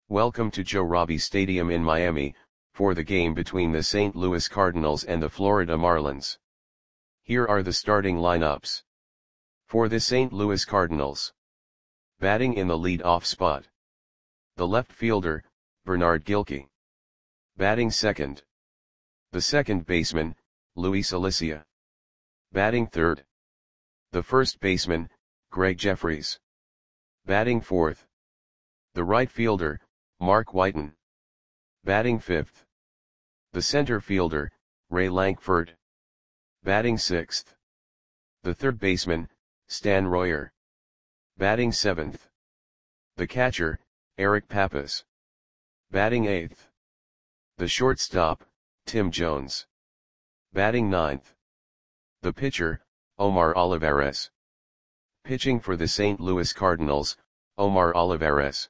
Welcome to Joe Robbie Stadium in Miami, for the game between the St. Louis Cardinals and the Florida Marlins. Here are the starting lineups. For the St. Louis Cardinals. Batting in the lead-off spot. The left fielder, Bernard Gilkey. Batting second. The second baseman, Luis Alicea. Batting third. The first baseman, Gregg Jefferies. Batting fourth. The right fielder, Mark Whiten. Batting fifth. The center fielder, Ray Lankford. Batting sixth. The third baseman, Stan Royer. Batting seventh. The catcher, Eric Pappas. Batting eighth. The shortstop, Tim Jones. Batting ninth. The pitcher, Omar Olivares. Pitching for the St. Louis Cardinals, Omar Olivares.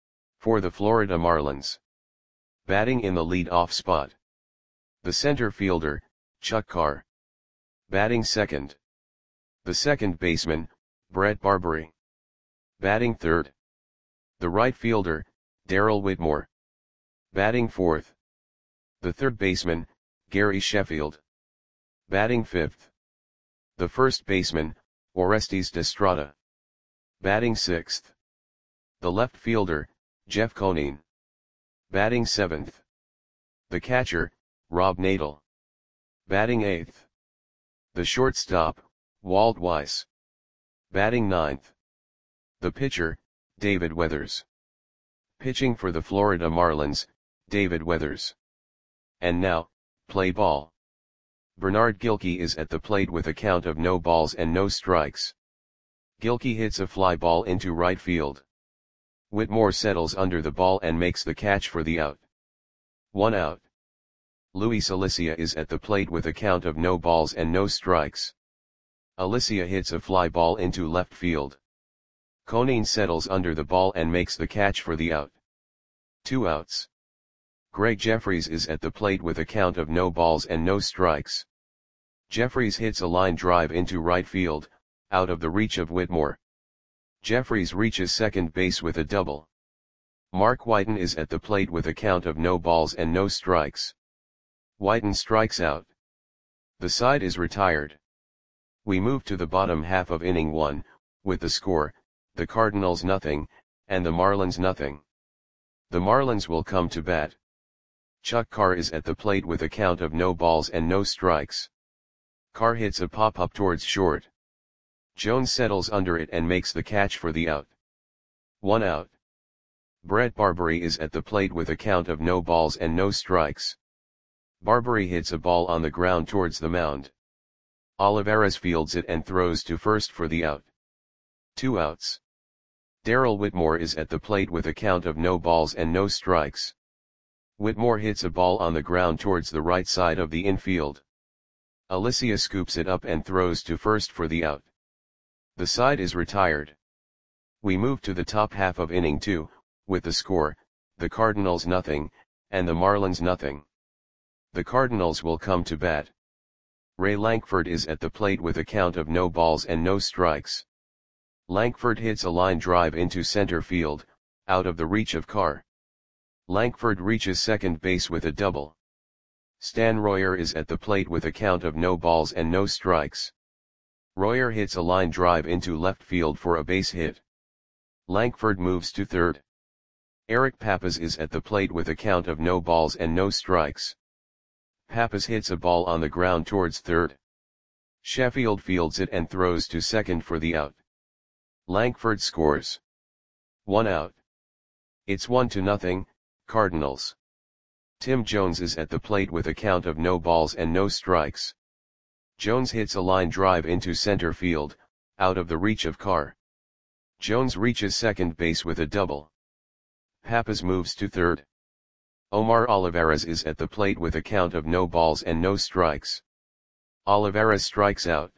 For the Florida Marlins. Batting in the lead-off spot. The center fielder, Chuck Carr. Batting second. The second baseman, Brett Barbary. Batting third. The right fielder, Darrell Whitmore. Batting fourth. The third baseman, Gary Sheffield. Batting fifth. The first baseman, Orestes Destrada. Batting sixth. The left fielder, Jeff Conine. Batting seventh. The catcher, Rob Nadel. Batting eighth. The shortstop, Walt Weiss. Batting ninth. The pitcher, David Weathers. Pitching for the Florida Marlins, David Weathers. And now, play ball. Bernard Gilkey is at the plate with a count of no balls and no strikes. Gilkey hits a fly ball into right field. Whitmore settles under the ball and makes the catch for the out. 1 out. Luis Alicea is at the plate with a count of no balls and no strikes. Alicea hits a fly ball into left field. Conine settles under the ball and makes the catch for the out. 2 outs. Gregg Jefferies is at the plate with a count of no balls and no strikes. Jefferies hits a line drive into right field, out of the reach of Whitmore. Jefferies reaches second base with a double. Mark Whiten is at the plate with a count of no balls and no strikes. Whiten strikes out. The side is retired. We move to the bottom half of inning 1, with the score, the Cardinals nothing, and the Marlins nothing. The Marlins will come to bat. Chuck Carr is at the plate with a count of no balls and no strikes. Carr hits a pop-up towards short. Jones settles under it and makes the catch for the out. 1 out. Brett Barbary is at the plate with a count of no balls and no strikes. Barbary hits a ball on the ground towards the mound. Olivares fields it and throws to first for the out. 2 outs. Darrell Whitmore is at the plate with a count of no balls and no strikes. Whitmore hits a ball on the ground towards the right side of the infield. Alicea scoops it up and throws to first for the out. The side is retired. We move to the top half of inning 2, with the score, the Cardinals nothing, and the Marlins nothing. The Cardinals will come to bat. Ray Lankford is at the plate with a count of no balls and no strikes. Lankford hits a line drive into center field, out of the reach of Carr. Lankford reaches second base with a double. Stan Royer is at the plate with a count of no balls and no strikes. Royer hits a line drive into left field for a base hit. Lankford moves to third. Eric Pappas is at the plate with a count of no balls and no strikes. Pappas hits a ball on the ground towards third. Sheffield fields it and throws to second for the out. Lankford scores. 1 out. It's 1-0, Cardinals. Tim Jones is at the plate with a count of no balls and no strikes. Jones hits a line drive into center field, out of the reach of Carr. Jones reaches second base with a double. Pappas moves to third. Omar Olivares is at the plate with a count of no balls and no strikes. Olivares strikes out.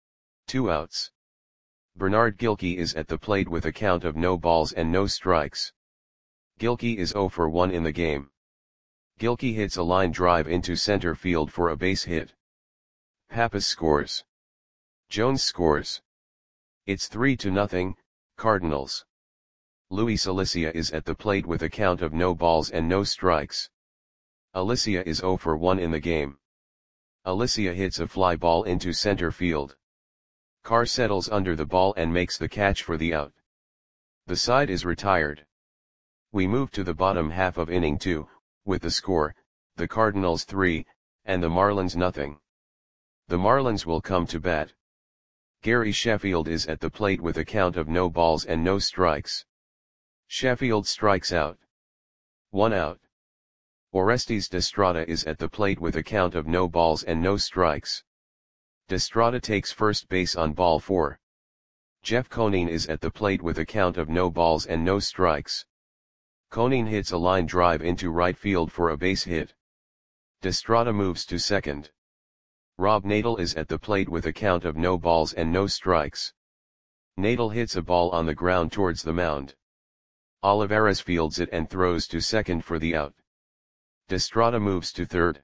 2 outs. Bernard Gilkey is at the plate with a count of no balls and no strikes. Gilkey is 0 for 1 in the game. Gilkey hits a line drive into center field for a base hit. Pappas scores. Jones scores. It's 3-0, Cardinals. Luis Alicia is at the plate with a count of no balls and no strikes. Alicia is 0 for 1 in the game. Alicia hits a fly ball into center field. Carr settles under the ball and makes the catch for the out. The side is retired. We move to the bottom half of inning 2, with the score, the Cardinals 3, and the Marlins nothing. The Marlins will come to bat. Gary Sheffield is at the plate with a count of no balls and no strikes. Sheffield strikes out. 1 out. Orestes Destrada is at the plate with a count of no balls and no strikes. Destrada takes first base on ball 4. Jeff Conine is at the plate with a count of no balls and no strikes. Conine hits a line drive into right field for a base hit. Destrada moves to second. Rob Nadel is at the plate with a count of no balls and no strikes. Nadel hits a ball on the ground towards the mound. Olivares fields it and throws to second for the out. Destrada moves to third.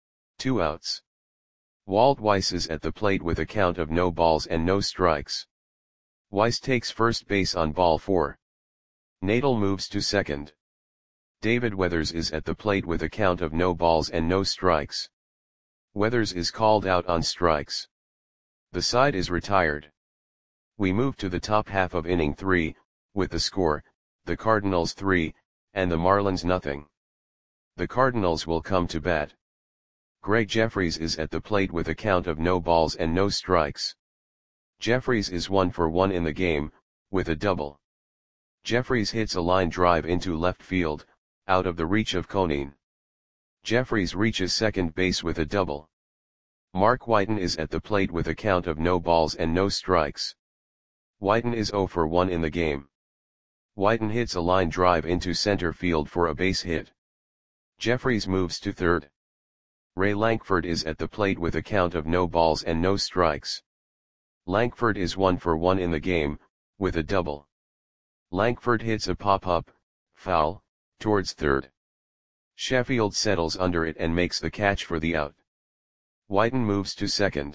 2 outs. Walt Weiss is at the plate with a count of no balls and no strikes. Weiss takes first base on ball 4. Nadel moves to second. David Weathers is at the plate with a count of no balls and no strikes. Weathers is called out on strikes. The side is retired. We move to the top half of inning 3, with the score, the Cardinals 3, and the Marlins nothing. The Cardinals will come to bat. Greg Jeffries is at the plate with a count of no balls and no strikes. Jeffries is 1 for 1 in the game, with a double. Jeffries hits a line drive into left field, out of the reach of Conine. Jeffries reaches second base with a double. Mark Whiten is at the plate with a count of no balls and no strikes. Whiten is 0 for 1 in the game. Whiten hits a line drive into center field for a base hit. Jeffries moves to third. Ray Lankford is at the plate with a count of no balls and no strikes. Lankford is 1 for 1 in the game, with a double. Lankford hits a pop-up, foul, towards third. Sheffield settles under it and makes the catch for the out. Whiten moves to second.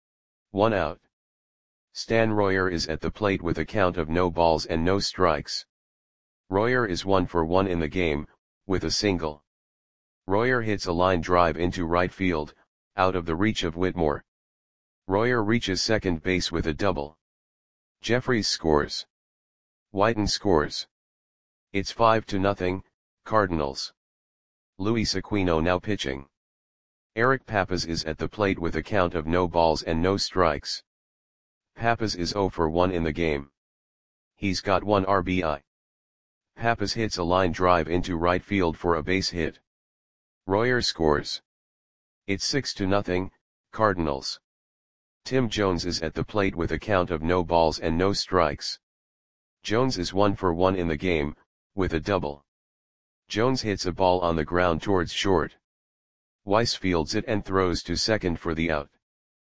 1 out. Stan Royer is at the plate with a count of no balls and no strikes. Royer is 1 for 1 in the game, with a single. Royer hits a line drive into right field, out of the reach of Whitmore. Royer reaches second base with a double. Jeffries scores. Whiten scores. It's 5-0, Cardinals. Luis Aquino now pitching. Eric Pappas is at the plate with a count of no balls and no strikes. Pappas is 0 for 1 in the game. He's got 1 RBI. Pappas hits a line drive into right field for a base hit. Royer scores. It's 6-0, Cardinals. Tim Jones is at the plate with a count of no balls and no strikes. Jones is 1 for 1 in the game, with a double. Jones hits a ball on the ground towards short. Weiss fields it and throws to second for the out.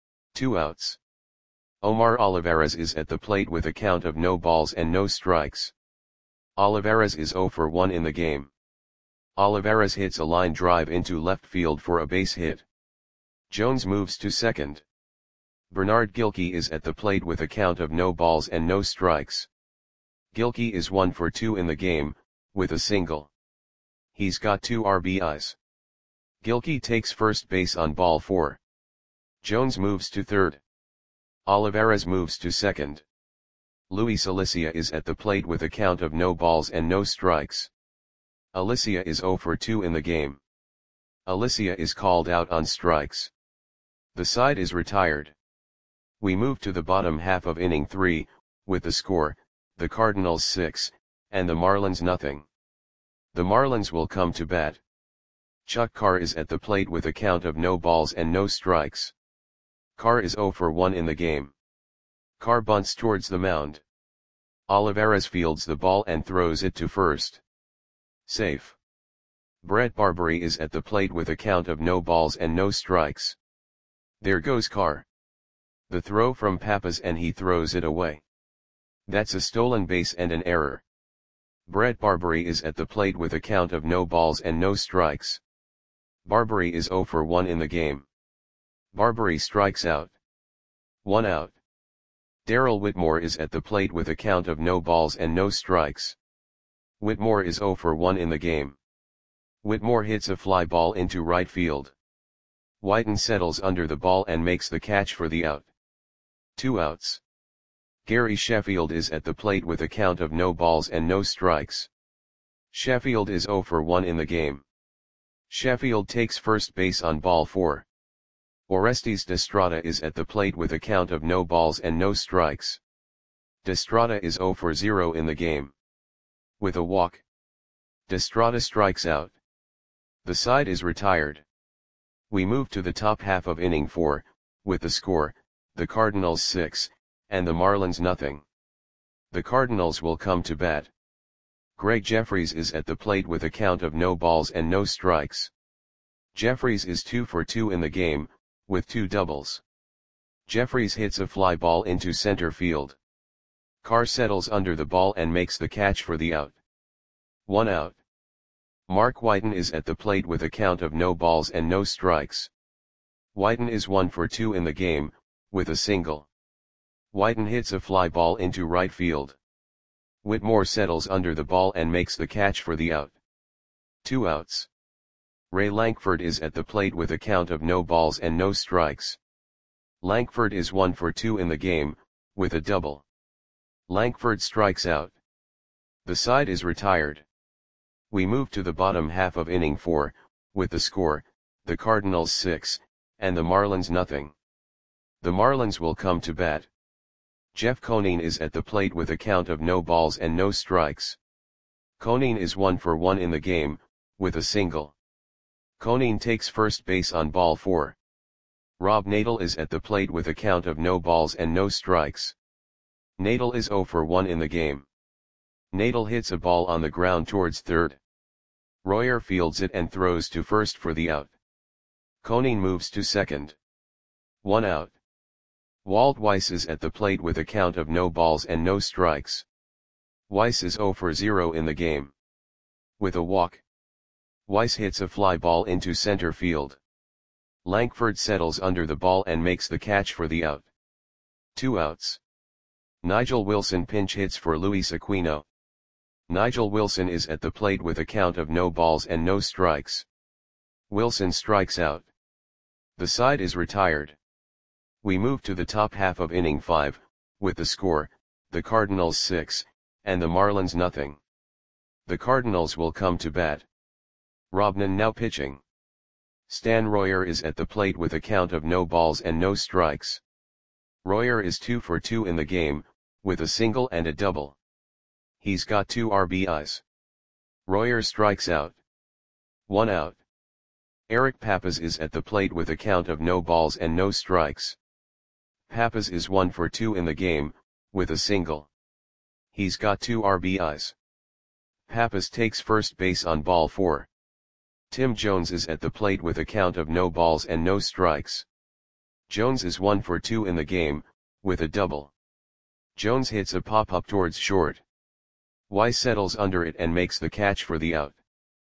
2 outs. Omar Olivares is at the plate with a count of no balls and no strikes. Olivares is 0 for 1 in the game. Olivares hits a line drive into left field for a base hit. Jones moves to second. Bernard Gilkey is at the plate with a count of no balls and no strikes. Gilkey is 1 for 2 in the game, with a single. He's got 2 RBIs. Gilkey takes first base on ball 4. Jones moves to third. Olivares moves to second. Luis Alicia is at the plate with a count of no balls and no strikes. Alicia is 0 for 2 in the game. Alicia is called out on strikes. The side is retired. We move to the bottom half of inning 3, with the score, the Cardinals 6, and the Marlins nothing. The Marlins will come to bat. Chuck Carr is at the plate with a count of no balls and no strikes. Carr is 0 for 1 in the game. Carr bunts towards the mound. Olivares fields the ball and throws it to first. Safe. Brett Barbary is at the plate with a count of no balls and no strikes. There goes Carr. The throw from Pappas and he throws it away. That's a stolen base and an error. Brett Barbary is at the plate with a count of no balls and no strikes. Barbary is 0 for 1 in the game. Barbary strikes out. 1 out. Darrell Whitmore is at the plate with a count of no balls and no strikes. Whitmore is 0 for 1 in the game. Whitmore hits a fly ball into right field. Whiten settles under the ball and makes the catch for the out. 2 outs. Gary Sheffield is at the plate with a count of no balls and no strikes. Sheffield is 0 for 1 in the game. Sheffield takes first base on ball 4. Orestes Destrada is at the plate with a count of no balls and no strikes. Destrada is 0 for 0 in the game. With a walk, Destrada strikes out. The side is retired. We move to the top half of inning 4, with the score, the Cardinals 6, and the Marlins nothing. The Cardinals will come to bat. Greg Jeffries is at the plate with a count of no balls and no strikes. Jeffries is 2 for 2 in the game, with 2 doubles. Jeffries hits a fly ball into center field. Carr settles under the ball and makes the catch for the out. 1 out. Mark Whiten is at the plate with a count of no balls and no strikes. Whiten is 1 for 2 in the game, with a single. Whiten hits a fly ball into right field. Whitmore settles under the ball and makes the catch for the out. 2 outs. Ray Lankford is at the plate with a count of no balls and no strikes. Lankford is 1 for 2 in the game, with a double. Lankford strikes out. The side is retired. We move to the bottom half of inning 4, with the score, the Cardinals 6, and the Marlins nothing. The Marlins will come to bat. Jeff Conine is at the plate with a count of no balls and no strikes. Conine is 1 for 1 in the game, with a single. Conine takes first base on ball 4. Rob Nadel is at the plate with a count of no balls and no strikes. Nadel is 0 for 1 in the game. Nadel hits a ball on the ground towards third. Royer fields it and throws to first for the out. Conine moves to second. 1 out. Walt Weiss is at the plate with a count of no balls and no strikes. Weiss is 0 for 0 in the game. With a walk, Weiss hits a fly ball into center field. Lankford settles under the ball and makes the catch for the out. 2 outs. Nigel Wilson pinch hits for Luis Aquino. Nigel Wilson is at the plate with a count of no balls and no strikes. Wilson strikes out. The side is retired. We move to the top half of inning 5, with the score, the Cardinals 6, and the Marlins nothing. The Cardinals will come to bat. Robnan now pitching. Stan Royer is at the plate with a count of no balls and no strikes. Royer is 2 for 2 in the game, with a single and a double. He's got 2 RBIs. Royer strikes out. 1 out. Eric Pappas is at the plate with a count of no balls and no strikes. Pappas is 1 for 2 in the game, with a single. He's got 2 RBIs. Pappas takes first base on ball 4. Tim Jones is at the plate with a count of no balls and no strikes. Jones is 1 for 2 in the game, with a double. Jones hits a pop-up towards short. Weiss settles under it and makes the catch for the out.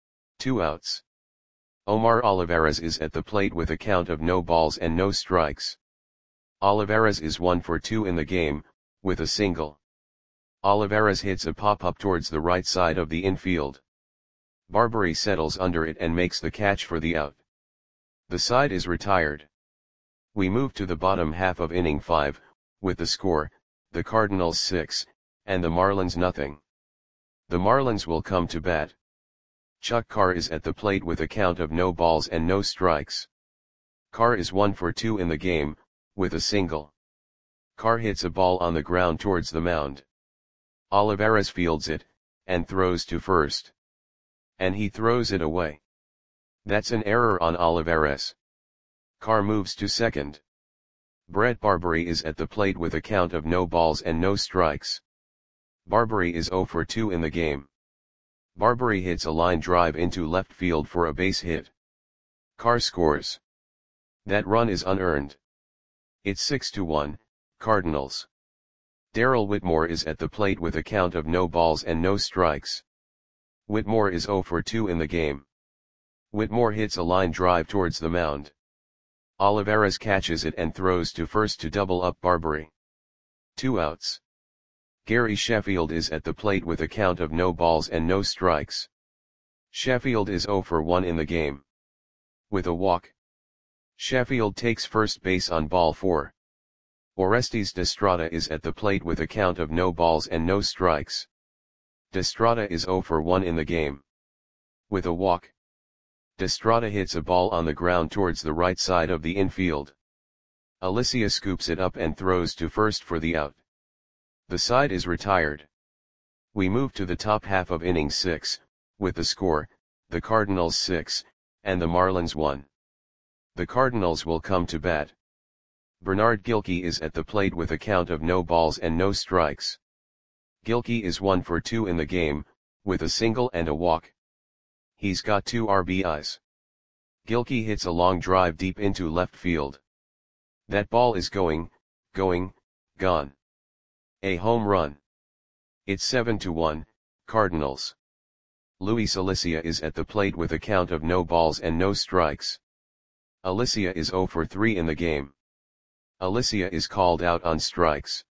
2 outs. Omar Olivares is at the plate with a count of no balls and no strikes. Olivares is 1 for 2 in the game, with a single. Olivares hits a pop-up towards the right side of the infield. Barbary settles under it and makes the catch for the out. The side is retired. We move to the bottom half of inning 5, with the score, the Cardinals 6, and the Marlins nothing. The Marlins will come to bat. Chuck Carr is at the plate with a count of no balls and no strikes. Carr is 1 for 2 in the game, with a single. Carr hits a ball on the ground towards the mound. Olivares fields it, and throws to first. And he throws it away. That's an error on Olivares. Carr moves to second. Brett Barbary is at the plate with a count of no balls and no strikes. Barbary is 0 for 2 in the game. Barbary hits a line drive into left field for a base hit. Carr scores. That run is unearned. It's 6-1, Cardinals. Darrell Whitmore is at the plate with a count of no balls and no strikes. Whitmore is 0 for 2 in the game. Whitmore hits a line drive towards the mound. Olivares catches it and throws to first to double up Barbary. 2 outs. Gary Sheffield is at the plate with a count of no balls and no strikes. Sheffield is 0 for 1 in the game. With a walk, Sheffield takes first base on ball 4. Orestes Destrada is at the plate with a count of no balls and no strikes. Destrada is 0 for 1 in the game. With a walk, Destrada hits a ball on the ground towards the right side of the infield. Alicia scoops it up and throws to first for the out. The side is retired. We move to the top half of inning 6, with the score, the Cardinals 6, and the Marlins 1. The Cardinals will come to bat. Bernard Gilkey is at the plate with a count of no balls and no strikes. Gilkey is 1 for 2 in the game, with a single and a walk. He's got 2 RBIs. Gilkey hits a long drive deep into left field. That ball is gone. A home run. It's 7-1, Cardinals. Luis Alicia is at the plate with a count of no balls and no strikes. Alicia is 0 for 3 in the game. Alicia is called out on strikes.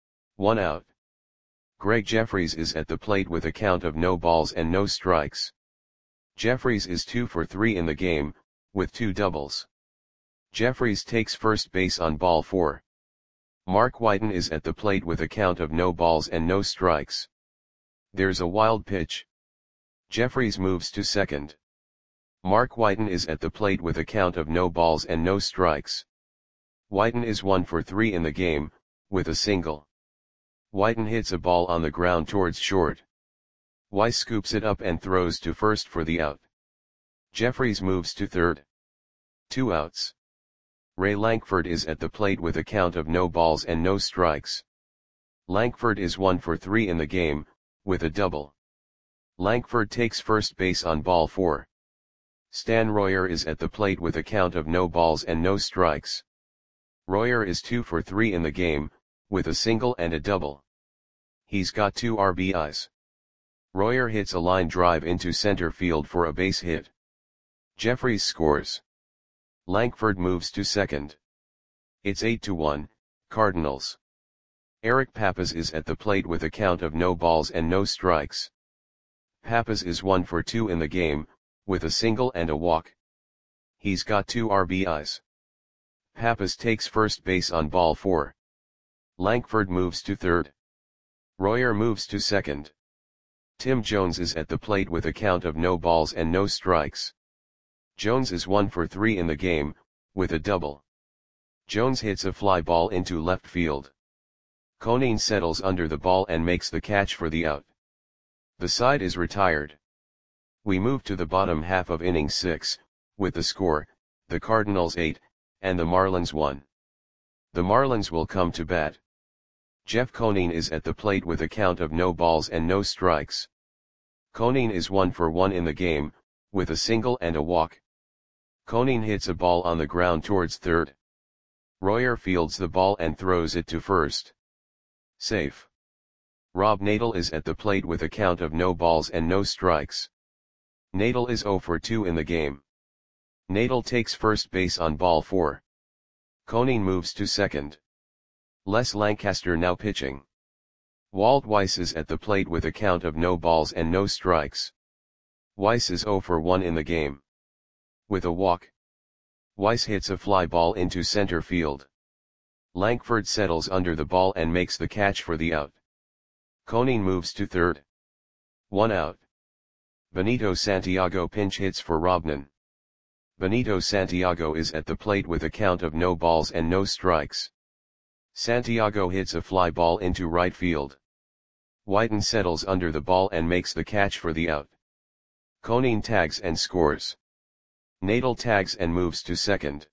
1 out. Greg Jeffries is at the plate with a count of no balls and no strikes. Jeffries is 2 for 3 in the game, with 2 doubles. Jeffries takes first base on ball 4. Mark Whiten is at the plate with a count of no balls and no strikes. There's a wild pitch. Jeffries moves to second. Mark Whiten is at the plate with a count of no balls and no strikes. Whiten is 1 for 3 in the game, with a single. Whiten hits a ball on the ground towards short. Weiss scoops it up and throws to first for the out. Jeffries moves to third. 2 outs. Ray Lankford is at the plate with a count of no balls and no strikes. Lankford is 1 for 3 in the game, with a double. Lankford takes first base on ball 4. Stan Royer is at the plate with a count of no balls and no strikes. Royer is 2 for 3 in the game, with a single and a double. He's got 2 RBIs. Royer hits a line drive into center field for a base hit. Jeffries scores. Lankford moves to second. It's 8-1, Cardinals. Eric Pappas is at the plate with a count of no balls and no strikes. Pappas is 1 for 2 in the game, with a single and a walk. He's got 2 RBIs. Pappas takes first base on ball 4. Lankford moves to third. Royer moves to second. Tim Jones is at the plate with a count of no balls and no strikes. Jones is 1 for 3 in the game, with a double. Jones hits a fly ball into left field. Conine settles under the ball and makes the catch for the out. The side is retired. We move to the bottom half of inning 6, with the score, the Cardinals 8, and the Marlins 1. The Marlins will come to bat. Jeff Conine is at the plate with a count of no balls and no strikes. Conine is 1 for 1 in the game, with a single and a walk. Conine hits a ball on the ground towards third. Royer fields the ball and throws it to first. Safe. Rob Nadel is at the plate with a count of no balls and no strikes. Nadel is 0 for 2 in the game. Nadel takes first base on ball 4. Conine moves to second. Les Lancaster now pitching. Walt Weiss is at the plate with a count of no balls and no strikes. Weiss is 0 for 1 in the game. With a walk, Weiss hits a fly ball into center field. Lankford settles under the ball and makes the catch for the out. Conine moves to third. 1 out. Benito Santiago pinch hits for Robnan. Benito Santiago is at the plate with a count of no balls and no strikes. Santiago hits a fly ball into right field. Whiten settles under the ball and makes the catch for the out. Conine tags and scores. Nadel tags and moves to second.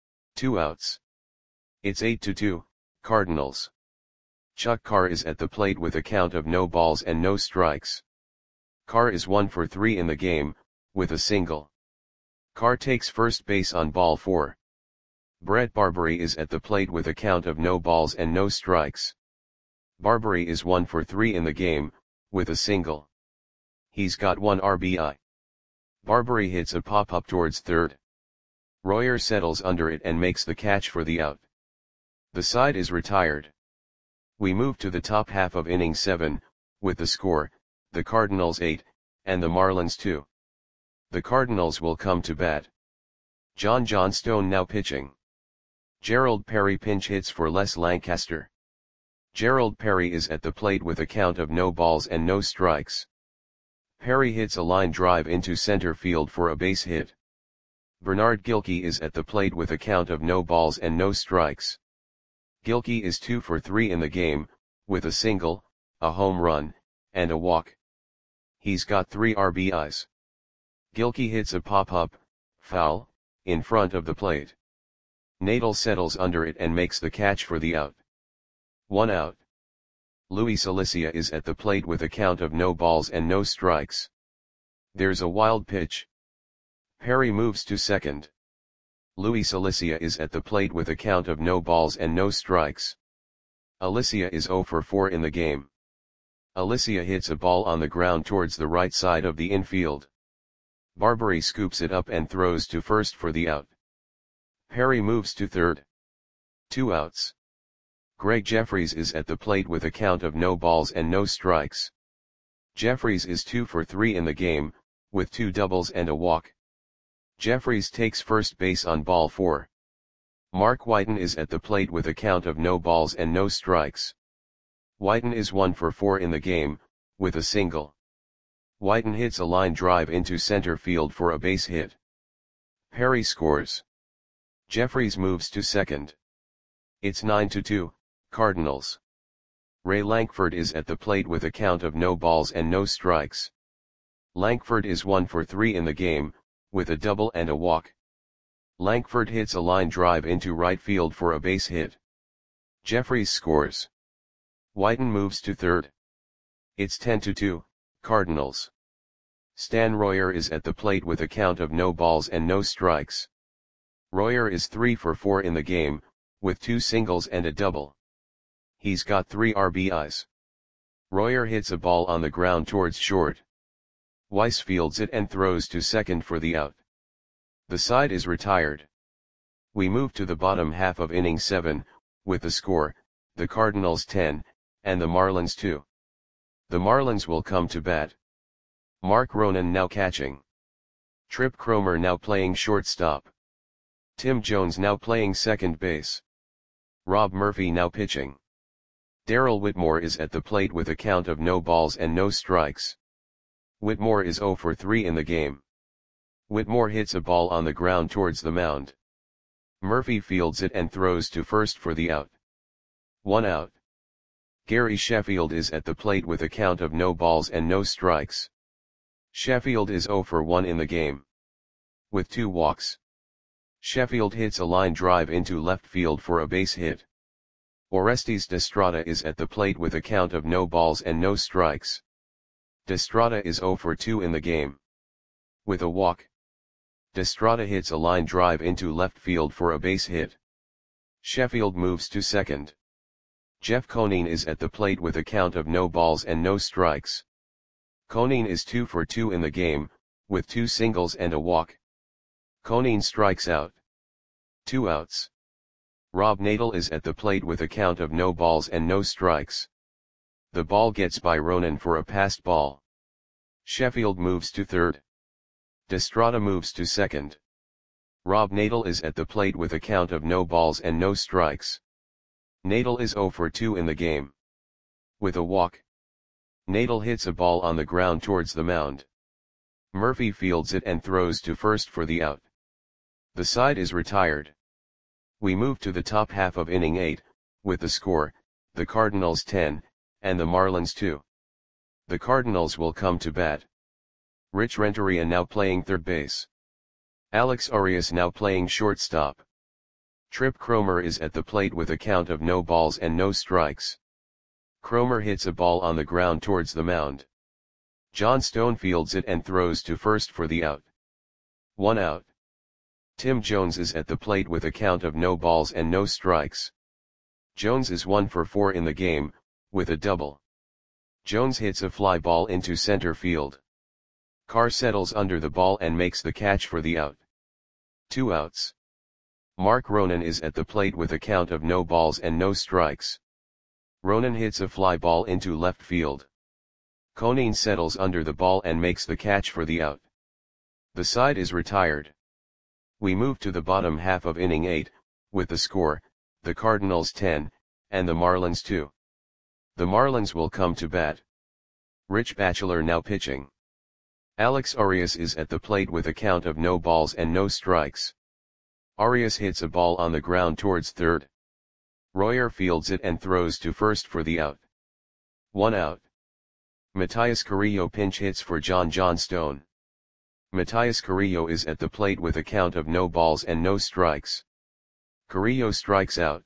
2 outs. It's 8-2, Cardinals. Chuck Carr is at the plate with a count of no balls and no strikes. Carr is 1 for 3 in the game, with a single. Carr takes first base on ball 4. Brett Barbary is at the plate with a count of no balls and no strikes. Barbary is 1 for 3 in the game, with a single. He's got 1 RBI. Barbary hits a pop-up towards third. Royer settles under it and makes the catch for the out. The side is retired. We move to the top half of inning 7, with the score, the Cardinals 8, and the Marlins 2. The Cardinals will come to bat. John Johnstone now pitching. Gerald Perry pinch hits for Les Lancaster. Gerald Perry is at the plate with a count of no balls and no strikes. Perry hits a line drive into center field for a base hit. Bernard Gilkey is at the plate with a count of no balls and no strikes. Gilkey is 2 for 3 in the game, with a single, a home run, and a walk. He's got 3 RBIs. Gilkey hits a pop-up, foul, in front of the plate. Nadel settles under it and makes the catch for the out. 1 out. Luis Alicia is at the plate with a count of no balls and no strikes. There's a wild pitch. Perry moves to second. Luis Alicia is at the plate with a count of no balls and no strikes. Alicia is 0 for 4 in the game. Alicia hits a ball on the ground towards the right side of the infield. Barbary scoops it up and throws to first for the out. Perry moves to third. 2 outs. Greg Jeffries is at the plate with a count of no balls and no strikes. Jeffries is 2 for 3 in the game, with 2 doubles and a walk. Jeffries takes first base on ball 4. Mark Whiten is at the plate with a count of no balls and no strikes. Whiten is 1 for 4 in the game, with a single. Whiten hits a line drive into center field for a base hit. Perry scores. Jeffries moves to second. It's 9-2, Cardinals. Ray Lankford is at the plate with a count of no balls and no strikes. Lankford is 1 for 3 in the game, with a double and a walk. Lankford hits a line drive into right field for a base hit. Jeffries scores. Whiten moves to third. It's 10-2, Cardinals. Stan Royer is at the plate with a count of no balls and no strikes. Royer is 3 for 4 in the game, with 2 singles and a double. He's got 3 RBIs. Royer hits a ball on the ground towards short. Weiss fields it and throws to second for the out. The side is retired. We move to the bottom half of inning 7, with the score, the Cardinals 10, and the Marlins 2. The Marlins will come to bat. Mark Ronan now catching. Trip Cromer now playing shortstop. Tim Jones now playing second base. Rob Murphy now pitching. Darrell Whitmore is at the plate with a count of no balls and no strikes. Whitmore is 0 for 3 in the game. Whitmore hits a ball on the ground towards the mound. Murphy fields it and throws to first for the out. 1 out. Gary Sheffield is at the plate with a count of no balls and no strikes. Sheffield is 0 for 1 in the game. With 2 walks. Sheffield hits a line drive into left field for a base hit. Orestes Destrada is at the plate with a count of no balls and no strikes. Destrada is 0 for 2 in the game. With a walk. Destrada hits a line drive into left field for a base hit. Sheffield moves to second. Jeff Conine is at the plate with a count of no balls and no strikes. Conine is 2 for 2 in the game, with 2 singles and a walk. Conine strikes out. 2 outs. Rob Nadel is at the plate with a count of no balls and no strikes. The ball gets by Ronan for a passed ball. Sheffield moves to third. Destrada moves to second. Rob Nadel is at the plate with a count of no balls and no strikes. Nadel is 0 for 2 in the game. With a walk. Nadel hits a ball on the ground towards the mound. Murphy fields it and throws to first for the out. The side is retired. We move to the top half of inning 8, with the score, the Cardinals 10, and the Marlins 2. The Cardinals will come to bat. Rich Renteria now playing third base. Alex Arias now playing shortstop. Trip Cromer is at the plate with a count of no balls and no strikes. Cromer hits a ball on the ground towards the mound. John Stone fields it and throws to first for the out. 1 out. Tim Jones is at the plate with a count of no balls and no strikes. Jones is 1 for 4 in the game, with a double. Jones hits a fly ball into center field. Carr settles under the ball and makes the catch for the out. 2 outs. Mark Ronan is at the plate with a count of no balls and no strikes. Ronan hits a fly ball into left field. Conine settles under the ball and makes the catch for the out. The side is retired. We move to the bottom half of inning 8, with the score, the Cardinals 10, and the Marlins 2. The Marlins will come to bat. Rich Batchelor now pitching. Alex Arias is at the plate with a count of no balls and no strikes. Arias hits a ball on the ground towards third. Royer fields it and throws to first for the out. 1 out. Matias Carrillo pinch hits for John Johnstone. Matias Carrillo is at the plate with a count of no balls and no strikes. Carrillo strikes out.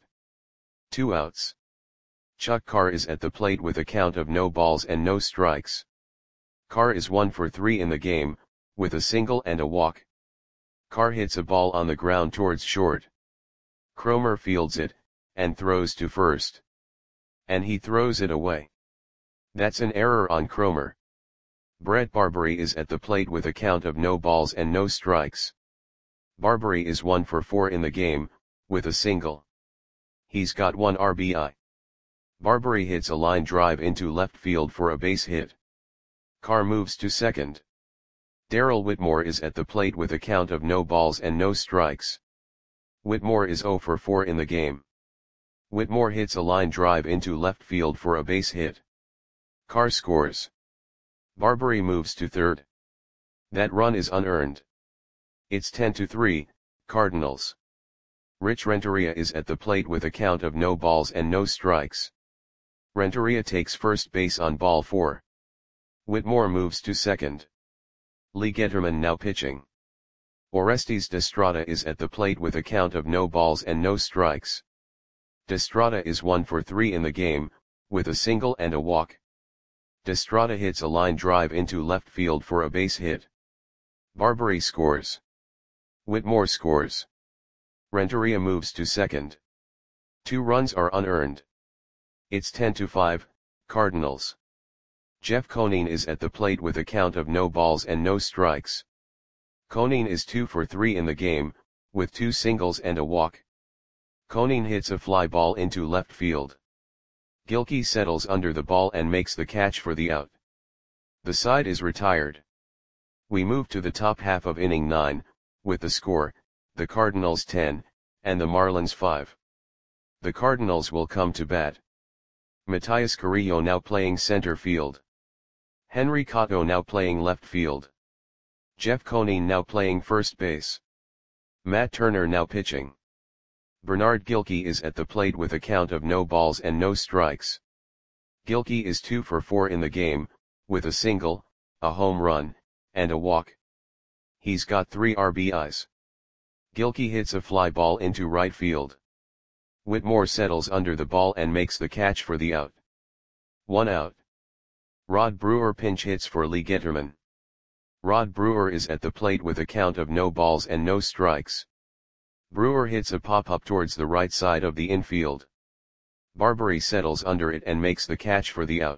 2 outs. Chuck Carr is at the plate with a count of no balls and no strikes. Carr is 1 for 3 in the game, with a single and a walk. Carr hits a ball on the ground towards short. Cromer fields it, and throws to first. And he throws it away. That's an error on Cromer. Brett Barbary is at the plate with a count of no balls and no strikes. Barbary is 1 for 4 in the game, with a single. He's got 1 RBI. Barbary hits a line drive into left field for a base hit. Carr moves to second. Darrell Whitmore is at the plate with a count of no balls and no strikes. Whitmore is 0 for 4 in the game. Whitmore hits a line drive into left field for a base hit. Carr scores. Barbary moves to third. That run is unearned. It's 10-3, Cardinals. Rich Renteria is at the plate with a count of no balls and no strikes. Renteria takes first base on ball 4. Whitmore moves to second. Lee Getterman now pitching. Orestes Destrada is at the plate with a count of no balls and no strikes. Destrada is 1 for 3 in the game, with a single and a walk. Destrada hits a line drive into left field for a base hit. Barbary scores. Whitmore scores. Renteria moves to second. 2 runs are unearned. It's 10-5, Cardinals. Jeff Conine is at the plate with a count of no balls and no strikes. Conine is 2 for 3 in the game, with 2 singles and a walk. Conine hits a fly ball into left field. Gilkey settles under the ball and makes the catch for the out. The side is retired. We move to the top half of inning 9, with the score, the Cardinals 10, and the Marlins 5. The Cardinals will come to bat. Matias Carrillo now playing center field. Henry Cotto now playing left field. Jeff Conine now playing first base. Matt Turner now pitching. Bernard Gilkey is at the plate with a count of no balls and no strikes. Gilkey is 2 for 4 in the game, with a single, a home run, and a walk. He's got 3 RBIs. Gilkey hits a fly ball into right field. Whitmore settles under the ball and makes the catch for the out. 1 out. Rod Brewer pinch hits for Lee Getterman. Rod Brewer is at the plate with a count of no balls and no strikes. Brewer hits a pop-up towards the right side of the infield. Barbary settles under it and makes the catch for the out.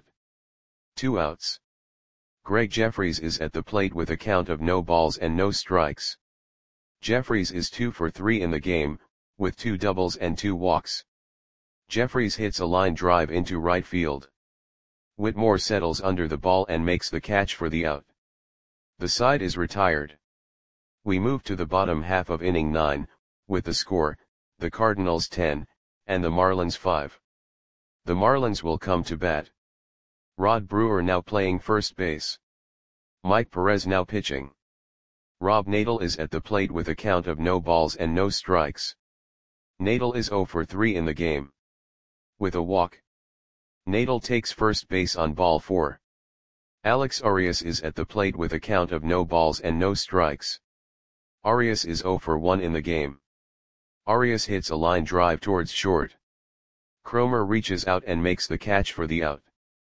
2 outs. Greg Jeffries is at the plate with a count of no balls and no strikes. Jeffries is 2 for 3 in the game, with 2 doubles and 2 walks. Jeffries hits a line drive into right field. Whitmore settles under the ball and makes the catch for the out. The side is retired. We move to the bottom half of inning 9, with the score, the Cardinals 10, and the Marlins 5. The Marlins will come to bat. Rod Brewer now playing first base. Mike Perez now pitching. Rob Nadel is at the plate with a count of no balls and no strikes. Nadel is 0 for 3 in the game. With a walk. Nadel takes first base on ball 4. Alex Arias is at the plate with a count of no balls and no strikes. Arias is 0 for 1 in the game. Arias hits a line drive towards short. Cromer reaches out and makes the catch for the out.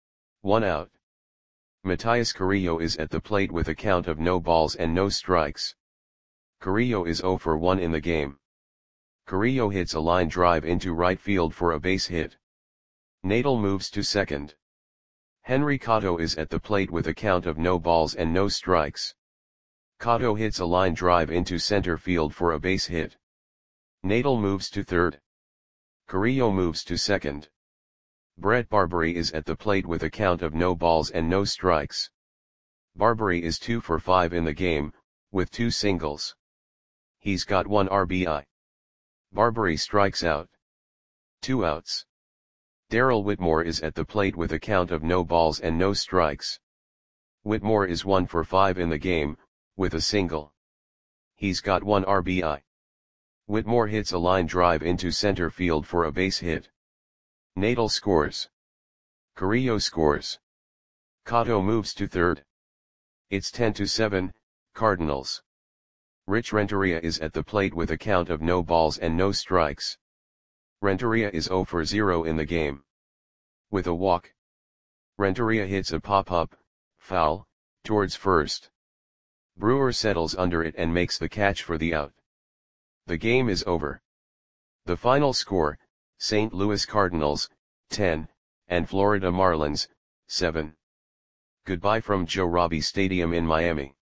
1 out. Matias Carrillo is at the plate with a count of no balls and no strikes. Carrillo is 0 for 1 in the game. Carrillo hits a line drive into right field for a base hit. Nadel moves to second. Henry Cotto is at the plate with a count of no balls and no strikes. Cotto hits a line drive into center field for a base hit. Nadel moves to third. Carrillo moves to second. Brett Barbery is at the plate with a count of no balls and no strikes. Barbery is 2 for 5 in the game, with 2 singles. He's got 1 RBI. Barbery strikes out. 2 outs. Darrell Whitmore is at the plate with a count of no balls and no strikes. Whitmore is 1 for 5 in the game, with a single. He's got 1 RBI. Whitmore hits a line drive into center field for a base hit. Nadal scores. Carrillo scores. Cotto moves to third. It's 10-7, Cardinals. Rich Renteria is at the plate with a count of no balls and no strikes. Renteria is 0 for 0 in the game. With a walk. Renteria hits a pop-up, foul, towards first. Brewer settles under it and makes the catch for the out. The game is over. The final score, St. Louis Cardinals, 10, and Florida Marlins, 7. Goodbye from Joe Robbie Stadium in Miami.